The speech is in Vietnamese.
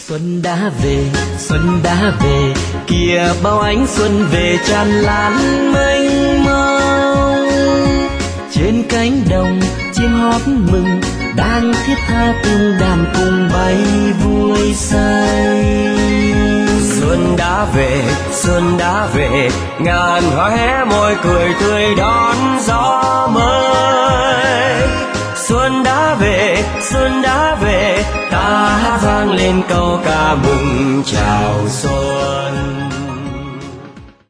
Xuân đã về, kìa bao ánh xuân về tràn lan mênh mông. Trên cánh đồng chim hót mừng, đang thiết tha từng đàn cùng bay vui say. Xuân đã về, ngàn hoa hé môi cười tươi đón gió mới. Xuân đã về, ta hát vang lên câu ca mừng chào xuân.